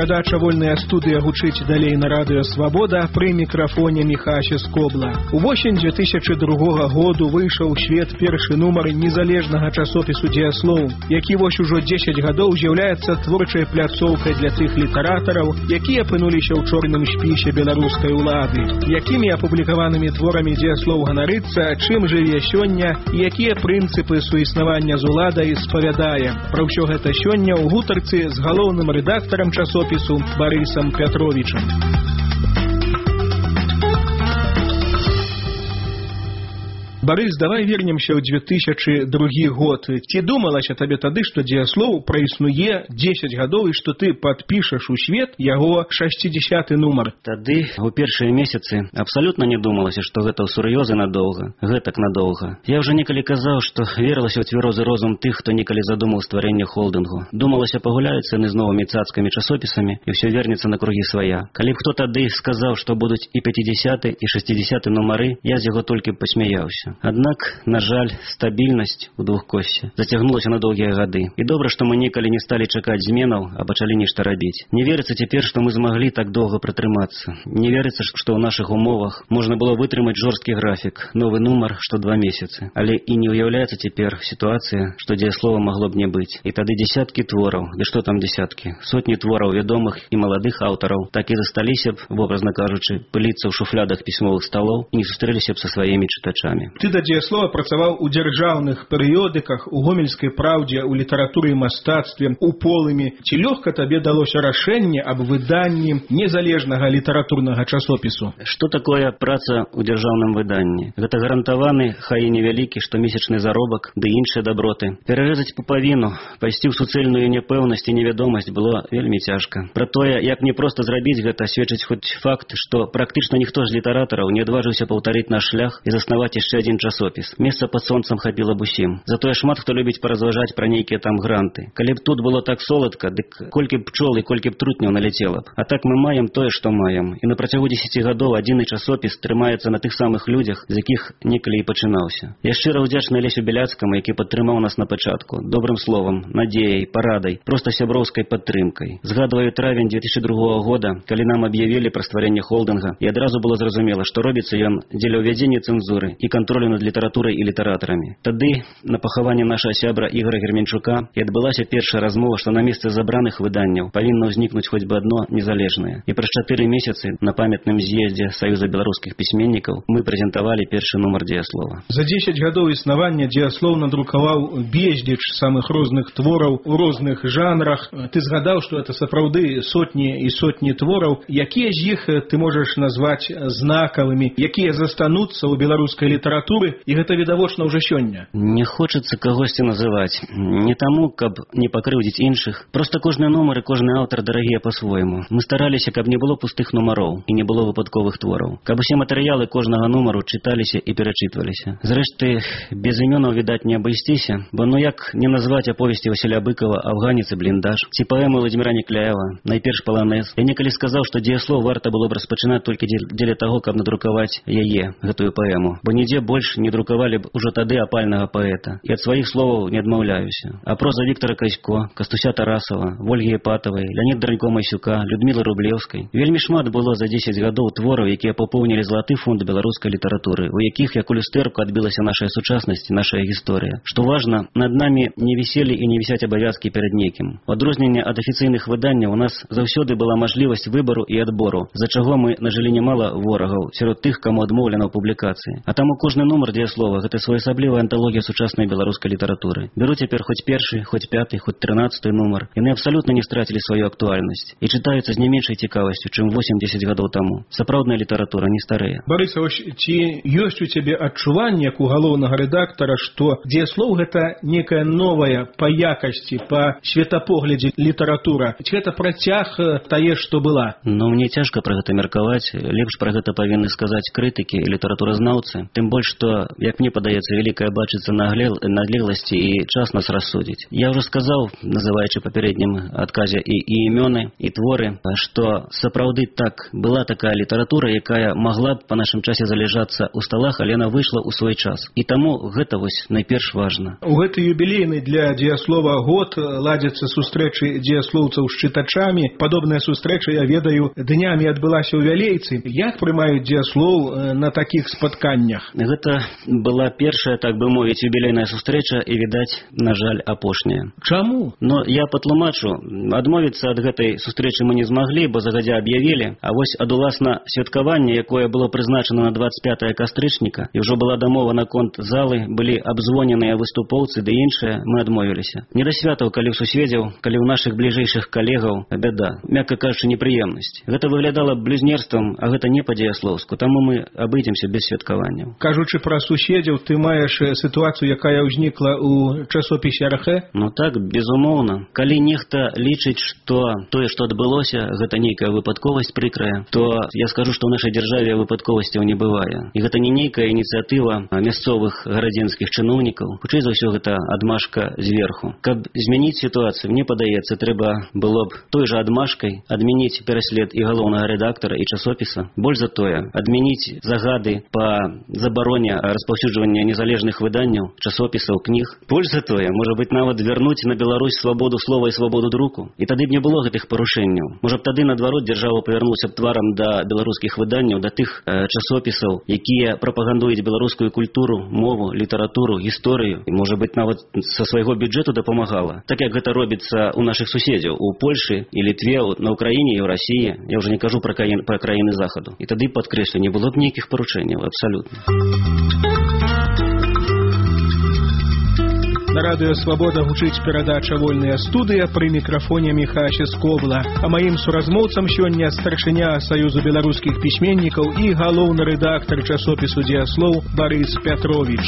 Перадача «Вольная студия» гучыць далей на радыё «Свабода» пры мікрафоне Міхася Скобла. У восень 2002 году выйшаў у свет першы нумар незалежнага часопісу «Дзеяслоў», які вось ужо 10 гадоў з'яўляецца творчай пляцоўкай для тых літаратараў, якія апынуліся ў чорным спісе беларускай улады. Якімі апублікаванымі творамі «Дзеяслоў» ганарыцца, чым жыве сёння і якія прынцыпы суіснавання з уладай спавядае. Пра ўсё гэта сёння ў гутарцы з галоўным рэдактарам часопісу Барысам Пятровичам. Барыс, давай вернемся ў 2002 год. Ці думалася табе тады, што «Дзеяслоў» праіснуе 10 гадоў і што ты падпішаш у свет яго 60-ы нумар? Тады, у першыя месяцы, абсалютна не думалася, што гэта сур'ёзы надоўга, гэтак надоўга. Я ўжо некалі казаў, што верылася ў цвярозы розум тых, хто некалі задумаў стварэнне холдынгу. Думалася, пагуляюць яны з новымі цацкамі часопісамі і ўсё вернецца на кругі свая. Калі б хто тады сказаў, што будуць і 50-ы, і 60-ы нумары, я з яго толькі пасмяяўся. Аднак, на жаль, стабільнасць у двухкосці зацягнулася на доўгія гады. І добра, што мы некалі не сталі чакаць зменаў, а пачалі нешта рабіць. Не верыцца цяпер, што мы змаглі так доўга прытрымацца. Не верыцца, што ў нашых умовах можна было вытрымаць жорсткі графік, новы нумар што 2 месяцы. Але і не ўяўляецца цяпер сітуацыя, што «Дзеяслова» магло б не быць. І тады дзесяткі твораў, ды што там дзесяткі, сотні твораў вядомых і маладых аўтараў так і засталіся б, вобразна кажучы, пыліцца ў шуфлядах пісьмовых сталоў і не сустрэліся б са сваімі чытачамі. Ты да «Дзеяслова» працаваў у дзяржаўных перыёдыках, у «Гомельскай праўдзе», у «Літаратуры і мастацтве», у «Полымі». Ці лёгка табе далося рашэнне аб выданні незалежнага літаратурнага часопісу? Што такое праца ў дзяржаўным выданні? Гэта гарантаваны, хай і невялікі, штомесячны заробак, ды іншыя даброты. Перарэзаць пупавіну, пайсці ў суцэльную няпэўнасць і невядомасць было вельмі цяжка. Пра тое, як непроста зрабіць гэта, сведчыць хоць факт, што практычна ніхто з літаратараў не адважыўся паўтарыць наш шлях і заснаваць яшчэ адзін часопіс. Месца пад сонцам хапіла б усім. Затое шмат хто любіць паразважаць пра нейкія там гранты. Калі б тут было так соладка, дык колькі б пчол і колькі б трутняў наляцела б. А так мы маем тое, што маем. І на працягу 10 гадоў адзіны часопіс трымаецца на тых самых людзях, з якіх некалі і пачынаўся. Я шчыра ўдзячны Лесю Бяляцкаму, які падтрымаў нас на пачатку. Добрым словам, надзеяй, парадай, проста сяброўскай падтрымкай. Згадваю травень 2002 года, калі нам аб'явілі пра стварэнне холдынга, і адразу было зразумела, што робіцца ён дзеля ўвядзення цэнзуры і кантролю над літаратурай і літаратарамі. Тады на пахаванне нашага сябра Ігора Герменчука і адбылася першая размова, што на месцы забраных выданняў павінна ўзнікнуць хоць бы адно незалежнае. І праз 4 месяцы на памятным з'ездзе Саюза беларускіх пісьменнікаў мы прэзентавалі першы нумар «Дзеяслова». За 10 гадоў існавання «Дзеяслоў» надрукаваў безліч самых розных твораў у розных жанрах. Ты згадаў, што это сапраўды сотні і сотні твораў. Якія з іх ты можаш назваць знакавымі, якія застануцца ў беларускай літаратуры, і гэта відавочна ўжо сёння? Не хочацца кагосьці называць. Не таму, каб не пакрыўдзіць іншых. Проста кожны нумар і кожны аўтар дарагія па-свойму. Мы стараліся, каб не было пустых нумароў і не было выпадковых твораў. Каб усе матэрыялы кожнага нумару чыталіся і перачытваліся. Зрэшты, без імёнаў, відаць, не абысціся, бо ну як не назваць аповесці Васіля Быкова «Афганец і бліндаж», ці паэмы Владзіміра Некляева «Найперш паланез». Я некалі сказаў, што «Дзеяслоў» варта было б распачынаць толькі дзеля таго, каб надрукаваць яе, гэтую паэму. Бо нідзе больш не друкавалі б ужо тады апальнага паэта. І ад сваіх словаў не адмаўляюся. А проза Віктара Касько, Кастуся Тарасава, Вольгі Іпатавай, Леонід Дранько-Масюка, Людмілы Рублеўскай. Вельмі шмат было за 10 гадоў твораў, якія папоўнілі залаты фонд беларускай літаратуры, у якіх, як у люстэрку, адбілася нашая сучаснасць і нашая гісторыя. Што важна, над намі не віселі і не вісяць абавязкі перад некім. У адрозненне ад афіцыйных выданняў у нас заўсёды была мажлівасць выбару і адбору, за чаго мы нажылі немала ворагаў сярод тых, каму адмоўлена ў публікацыі. А таму кожны нумар «Дзеяслова» — гэта своеасаблівая анталогія сучаснай беларускай літаратуры. Беру цяпер хоць першы, хоць 5-й, хоць 13-й нумар. Яны абсалютна не страцілі сваю актуальнасць і чытаюцца з не меншай цікавасцю, чым 8-10 гадоў таму. Сапраўдная літаратура не старэе. Барыса, ці ёсць у цябе адчуванне, як у галоўнага рэдактара, што «Дзеяслоў» — гэта некая новая па якасці, па светапоглядзе літаратура? Ці гэта працяг тае, што была? Ну, мне цяжка пра гэта меркаваць. Лепш пра гэта павінны сказаць крытыкі і літаратуразнаўцы. Тым больш, что, як мне падаецца, великая бачыцца наглеласці і час нас рассудзіць. Я ўжо сказаў, называючы папярэднім адказе і імёны, і творы, што сапраўды так была такая літаратура, якая могла б па нашым часе залежацца ў сталах, але яна выйшла ў свой час. І таму гэта вось найперш важна. У гэты юбілейны для дзеяслова год ладзяцца сустрэчы дзеяслоўцаў з чытачамі. Падобная сустрэча, я ведаю, днямі адбылася ў Вялейцы. Як прымаюць дзеяслоў на такіх спатканнях? Гэта была першая, так бы мовіць, юбілейная сустрэча і, відаць, на жаль, апошняя. Чаму? Но я патлумачу, адмовіцца ад гэтай сустрэчы мы не змаглі, бо загадзя аб'явілі, а вось ад уласна святкавання, якое было прызначана на 25 кастрычніка, і ўжо была дамова наконт залы, былі абзвоненыя выступоўцы ды іншыя, мы адмовіліся. Не да святаў, калі ў суседзяў, калі ў нашых бліжэйшых калегаў, бяда, мякка кажучы, непрыемнасць. Гэта выглядала блюзнерствам, а гэта не па-дзеяслоўску, таму мы абыдземся без святкаванняў. Кажучы пра суседзяў, ты маеш сітуацыю, якая ўзнікла ў часопісе «Архэ»? Ну так, безумоўна. Калі нехта лічыць, што тое, што адбылося, гэта нейкая выпадковасць прыкрая, то я скажу, што ў нашай дзяржаве выпадковасцяў не бывае. І гэта не нейкая ініцыятыва мясцовых гарадзенскіх чыноўнікаў. Хутчэй за ўсё гэта адмашка зверху. Каб змяніць сітуацыю, мне падаецца, трэба было б той жа адмашкай адмяніць пераслед і галоўнага рэдактара і часопіса. Больш за тое, адмяніць загады па забароне распаўсюджвання незалежных выданняў, часопісаў, кніг. Больш за тое, можа быць, нават вярнуць на Беларусь свабоду слова і свабоду друку. І тады б не было гэтых парушэнняў. Можа б тады, наадварот, дзяржава павярнулася б тварам да беларускіх выданняў, да тых часопісаў, якія прапагандуюць беларускую культуру, мову, літаратуру, гісторыю. І, можа быць, нават са свайго бюджэту дапамагала. Так як гэта робіцца ў нашых суседзяў, у Польшы і Літве, на Украіне і ў Расіі. Я ўжо не кажу пра краіны Захаду. І тады, падкрэслю, не было б нейкіх парушэнняў, абсалютна. На радыё «Свабода» гучыць перадача «Вольная студыя», пры мікрафоне Міхася Скобла. А маім суразмоўцам сёння старшыня Саюзу беларускіх пісьменнікаў і галоўны рэдактар часопісу «Дзеяслоў» Барыс Пятровіч.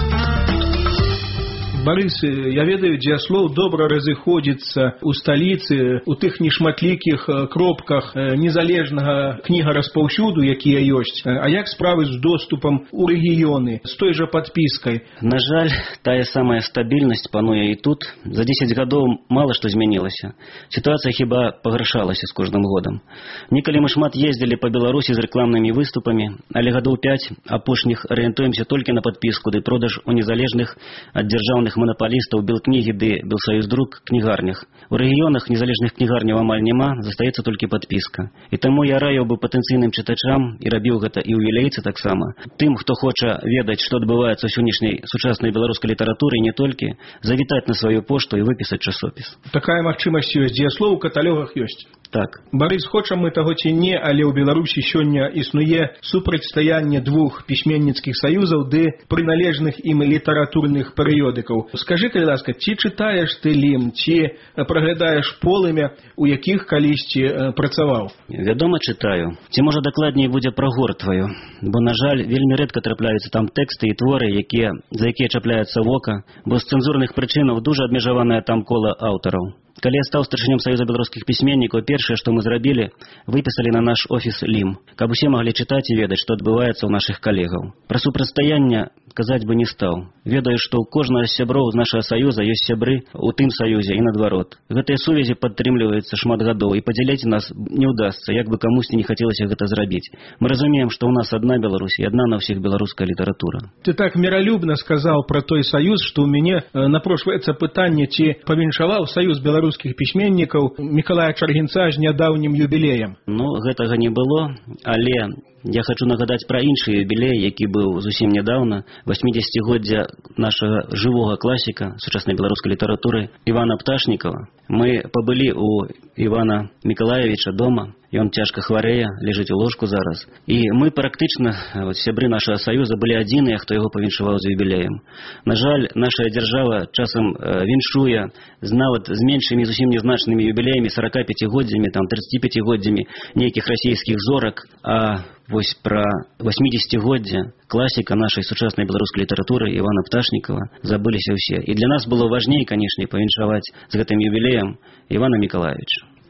Барыс, я ведаю, дзеяслоў добра разыходзіцца ў сталіцы, у тых нешматлікіх кропках незалежнага кнігараспаўсюду, якія ёсць. А як справы з доступам у рэгіёны, з той жа падпіскай? На жаль, тая самая стабільнасць пануе і тут. За 10 гадоў мала што змянілася. Сітуацыя хіба пагаршалася з кожным годам. Некалі мы шмат ездзілі па Беларусі з рэкламнымі выступамі, але гадоў 5 апошніх арыентуемся толькі на падпіску ды продаж у незалежных ад дзяржаўных монополістаў Белкнігі ды Белсаюздрук кнігарнях. У рэгіёнах незалежных кнігарняў амаль няма, застаецца толькі падпіска. І таму я раіў бы патэнцыйным чытачам, і рабіў гэта і ў Вілейцы таксама, тым, хто хоча ведаць, што адбываецца ў сённяшняй сучаснай беларускай літаратуры, не толькі завітаць на сваю пошту і выпісаць часопіс. Такая магчымасць ёсць, дзеяслоў у каталогах ёсць. Так. Барыс, хочам мы таго ці не, але ў Беларусі сёння існуе супрацьстаянне двух пісьменніцкіх саюзаў ды прыналежных ім літаратурных перыёдыкаў. Скажы, калі ласка, ці чытаеш ты Лім, ці праглядаеш полымя, у якіх калісьці працаваў? Вядома, чытаю. Ці можа дакладней будзе пра гор тваю, бо, на жаль, вельмі рэдка трапляюцца там тэксты і творы, за якія чапляецца вока, бо з цэнзурных прычынаў дужа абмежаванае там кола аўтараў. Калі я стаў старшынём Саюза беларускіх пісьменнікаў, першае, што мы зрабілі, выпісалі на наш офіс Лім, каб усе маглі чытаць і ведаць, што адбываецца ў нашых калегаў. Пра супрацьстаянне казаць бы не стаў. Ведаю, што ў кожнага з сяброў з нашага саюза ёсць сябры ў тым саюзе і наадварот. Гэтыя сувязі падтрымліваюцца шмат гадоў, і падзяляць нас не ўдасца, як бы камусьці не хацелася гэта зрабіць. Мы разумеем, што ў нас адна Беларусь і адна на ўсіх беларуская літаратура. Ты так міралюбна сказаў пра той саюз, што ў мяне напрошваецца пытанне, ці павіншаваў саюз беларускіх пісьменнікаў Мікалая Чаргінца з нядаўнім юбілеем. Ну, гэтага не было, але я хочу нагадаць пра іншы юбілей, які быў зусім нядаўна, 80-годдзя нашага жывога класіка сучаснай беларускай літаратуры Івана Пташнікава. Мы пабылі у Івана Мікалаевіча дома, ён цяжка хварэе, ляжыць у ложку зараз. І мы практычна, сябры нашага саюза, былі адзіныя, хто яго павіншаваў з юбілеем. На жаль, наша дзяржава часам віншуе нават з меншымі, зусім незначнымі юбілеямі, 45-годдзямі, 35-годдзямі нейкіх расійскіх зорак, а вось пра 80-годдзя класіка нашай сучаснай беларускай літаратуры Івана Пташнікава забыліся ўсе. І для нас было важней, канешне, павіншаваць з гэтым юбілеем Івана Мікалаевіча.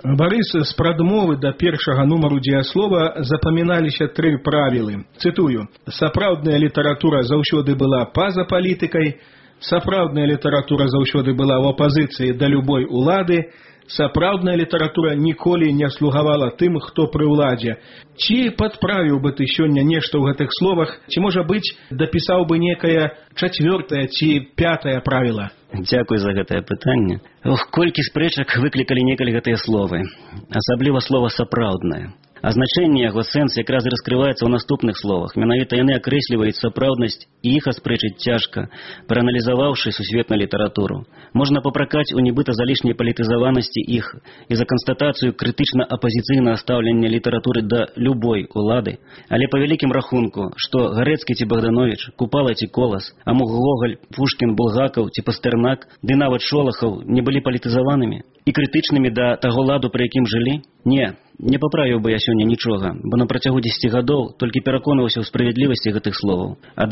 Барыс, з прадмовы да першага нумару дзеяслова запаміналіся 3 правілы. Цытую: сапраўдная літаратура заўсёды была па-за палітыкай, сапраўдная літаратура заўсёды была ў апазіцыі да любой улады, сапраўдная літаратура ніколі не слугавала тым, хто пры ўладзе. Ці падправіў бы ты сёння нешта ў гэтых словах, ці, можа быць, дапісаў бы некае 4-е ці 5-е правіла? Дзякуй за гэтае пытанне. Колькі спрэчак выклікалі некалі гэтыя словы, асабліва слова «сапраўднае». А значэнне яго, сэнс якраз раскрываецца ў наступных словах. Менавіта яны акрэсліваюць сапраўднасць, і іх аспрэчыць цяжка, прааналізаваўшы сусветную літаратуру. Можна папракаць у нібыта залішняй палітызаванасці іх і за канстатацыю крытычна-апазіцыйнага стаўлення літаратуры да любой улады. Але па вялікім рахунку, што Гарэцкі ці Богданович, Купала ці Колас, а мог Гоголь, Пушкін, Булгакаў ці Пастэрнак, ды нават Шолахаў не былі палітызаванымі і крытычнымі да таго ладу, пры якім жылі? Не паправіў бы я сёння нічога, бо на працягу 10 гадоў толькі пераконваўся ў справядлівасці гэтых словаў. А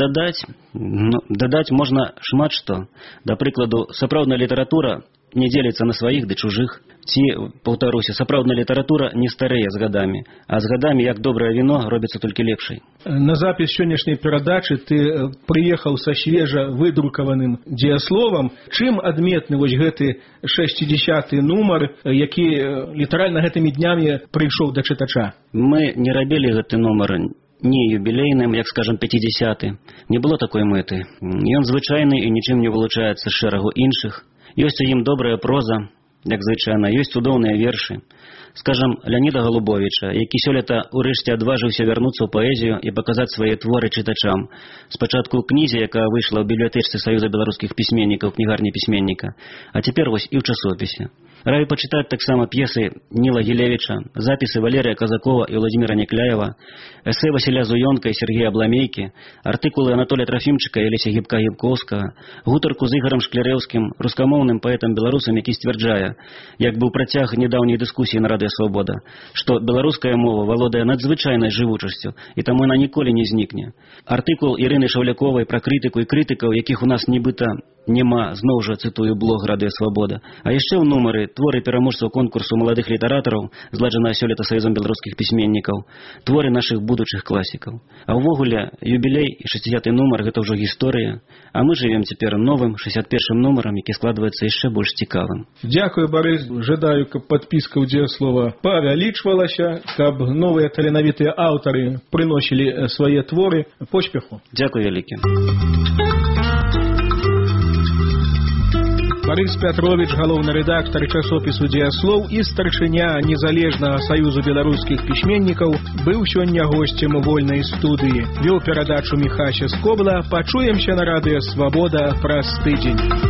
дадаць можна шмат што. Да прыкладу, сапраўдная літаратура не дзеліцца на сваіх ды чужых. Ці, паўтаруся, сапраўдная літаратура не старэе з гадамі, а з гадамі, як добрае віно, робіцца толькі лепшай. На запіс сённяшняй перадачы ты прыехаў са свежа выдрукаваным дзеясловам. Чым адметны вось гэты 60-й нумар, які літаральна гэтымі днямі прыйшоў да чытача? Мы не рабілі гэты нумар не юбілейным, як, скажем, 50-й. Не было такой мэты. Ён звычайны і нічым не вылучаецца з шэрагу іншых. Ёсць у ім добрая проза, як звычайна, ёсць цудоўныя вершы. Скажам, Леаніда Голубовіча, які сёлета ўрэшце адважыўся вярнуцца ў паэзію і паказаць свае творы чытачам. Спачатку ў кнізе, якая выйшла ў бібліятэчцы Саюза беларускіх пісьменнікаў, кнігарні пісьменніка, а цяпер вось і ў часопісе. Раю пачытаць таксама п'есы Ніла Гілевіча, запісы Валерія Казакова і Владзіміра Някляева, эсэ Васіля Зуёнка і Сергея Абламейкі, артыкулы Анатолія Трафімчыка і Алеся Гібка-Гібкоўскага, гутарку з Ігарам Шклярэўскім, рускамоўным паэтам-беларусам, які сцвярджае, як быў працяг нядаўняй дыскусіі на Радыё Свабода, што беларуская мова валодае надзвычайнай жывучасцю, і таму яна ніколі не знікне. Артыкул Ірыны Шаўляковай пра крытыку і крытыкаў, якіх у нас нібыта няма, зноў жа цытую блог Радыё Свабода. А яшчэ ў нумары творы пераможцаў конкурсу маладых літаратараў, зладжаная сёлета Саюзам беларускіх пісьменнікаў, творы нашых будучых класікаў. А ўвогуле, юбілей і 60-й нумар — гэта ўжо гісторыя, а мы жывем цяпер новым 61-м нумарам, які складваецца яшчэ больш цікавым. Дзякуй, Барыс. Жадаю, каб падпіска ў дзеяслова павялічвалася, каб новыя таленавітыя аўтары прыносілі свае творы. Поспеху. Дзякуй вялікі. Барыс Пятрович, галоўны рэдактар часопісу «Дзеяслоў» і старшыня Незалежнага саюзу беларускіх пісьменнікаў, быў сёння госцем вольнай студыі. Вёў перадачу Міхася Скобла. Пачуемся на Радыё Свабода праз тыдзень.